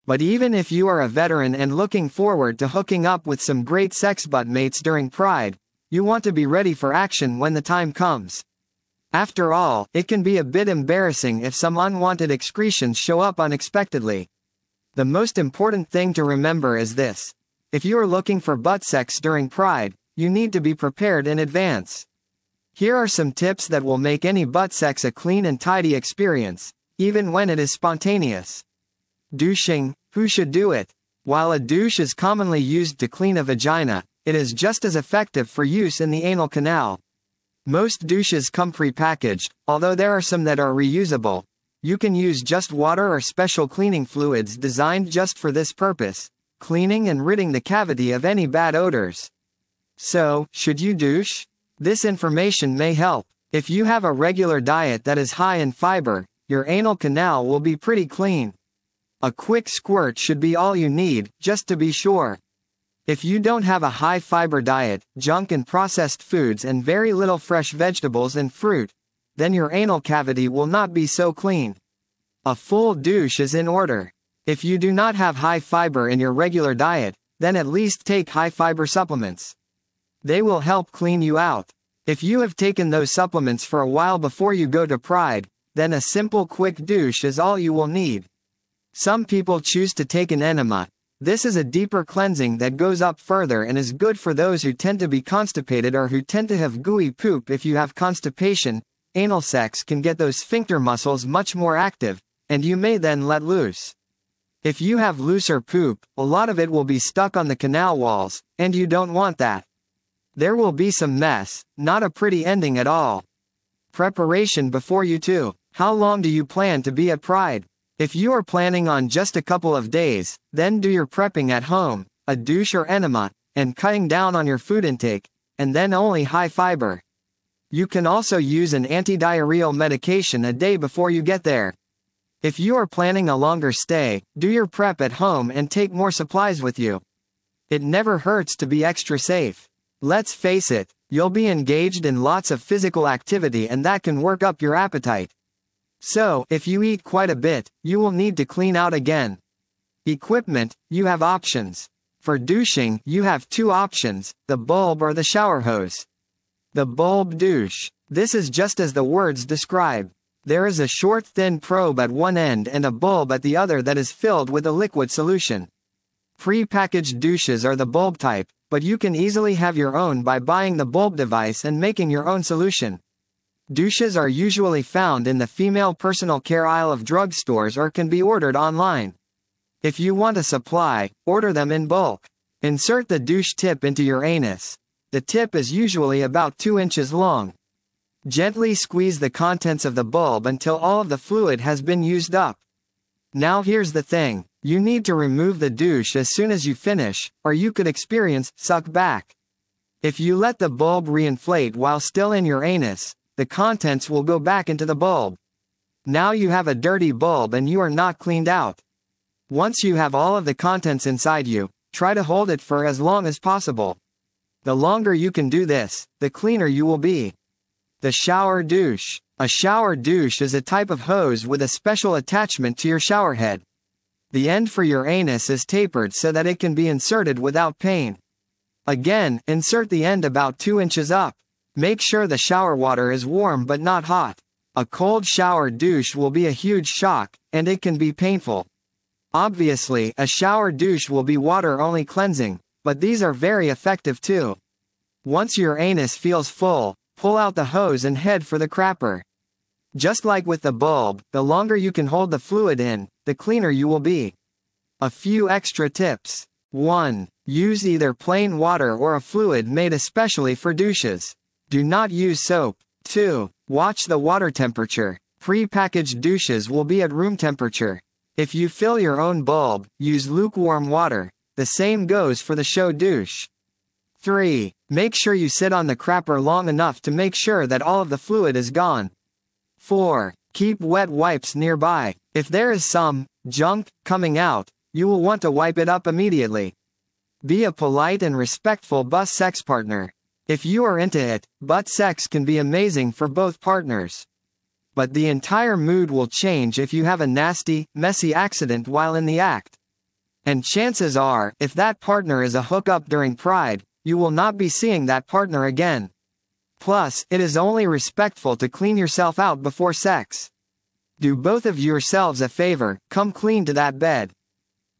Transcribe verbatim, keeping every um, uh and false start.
But even if you are a veteran and looking forward to hooking up with some great sex butt mates during Pride, you want to be ready for action when the time comes. After all, it can be a bit embarrassing if some unwanted excretions show up unexpectedly. The most important thing to remember is this. If you are looking for butt sex during Pride, you need to be prepared in advance. Here are some tips that will make any butt sex a clean and tidy experience, even when it is spontaneous. Douching. Who should do it? While a douche is commonly used to clean a vagina, it is just as effective for use in the anal canal. Most douches come pre-packaged, although there are some that are reusable. You can use just water or special cleaning fluids designed just for this purpose, cleaning and ridding the cavity of any bad odors. So, should you douche? This information may help. If you have a regular diet that is high in fiber, your anal canal will be pretty clean. A quick squirt should be all you need, just to be sure. If you don't have a high-fiber diet, junk and processed foods and very little fresh vegetables and fruit, then your anal cavity will not be so clean. A full douche is in order. If you do not have high fiber in your regular diet, then at least take high-fiber supplements. They will help clean you out. If you have taken those supplements for a while before you go to Pride, then a simple quick douche is all you will need. Some people choose to take an enema. This is a deeper cleansing that goes up further and is good for those who tend to be constipated or who tend to have gooey poop. If you have constipation, anal sex can get those sphincter muscles much more active, and you may then let loose. If you have looser poop, a lot of it will be stuck on the canal walls, and you don't want that. There will be some mess, not a pretty ending at all. Preparation before you too. How long do you plan to be at Pride? If you are planning on just a couple of days, then do your prepping at home, a douche or enema, and cutting down on your food intake, and then only high fiber. You can also use an anti-diarrheal medication a day before you get there. If you are planning a longer stay, do your prep at home and take more supplies with you. It never hurts to be extra safe. Let's face it, you'll be engaged in lots of physical activity and that can work up your appetite. So, if you eat quite a bit, you will need to clean out again. Equipment, you have options. For douching, you have two options, the bulb or the shower hose. The bulb douche. This is just as the words describe. There is a short thin probe at one end and a bulb at the other that is filled with a liquid solution. Pre-packaged douches are the bulb type, but you can easily have your own by buying the bulb device and making your own solution. Douches are usually found in the female personal care aisle of drugstores or can be ordered online. If you want a supply, order them in bulk. Insert the douche tip into your anus. The tip is usually about two inches long. Gently squeeze the contents of the bulb until all of the fluid has been used up. Now here's the thing, you need to remove the douche as soon as you finish, or you could experience suck back. If you let the bulb reinflate while still in your anus, the contents will go back into the bulb. Now you have a dirty bulb and you are not cleaned out. Once you have all of the contents inside you, try to hold it for as long as possible. The longer you can do this, the cleaner you will be. The shower douche. A shower douche is a type of hose with a special attachment to your shower head. The end for your anus is tapered so that it can be inserted without pain. Again, insert the end about two inches up. Make sure the shower water is warm but not hot. A cold shower douche will be a huge shock, and it can be painful. Obviously, a shower douche will be water-only cleansing, but these are very effective too. Once your anus feels full, pull out the hose and head for the crapper. Just like with the bulb, the longer you can hold the fluid in, the cleaner you will be. A few extra tips. one. Use either plain water or a fluid made especially for douches. Do not use soap. two. Watch the water temperature. Pre-packaged douches will be at room temperature. If you fill your own bulb, use lukewarm water. The same goes for the show douche. three. Make sure you sit on the crapper long enough to make sure that all of the fluid is gone. four. Keep wet wipes nearby. If there is some junk coming out, you will want to wipe it up immediately. Be a polite and respectful butt sex partner. If you are into it, butt sex can be amazing for both partners. But the entire mood will change if you have a nasty, messy accident while in the act. And chances are, if that partner is a hookup during Pride, you will not be seeing that partner again. Plus, it is only respectful to clean yourself out before sex. Do both of yourselves a favor, come clean to that bed.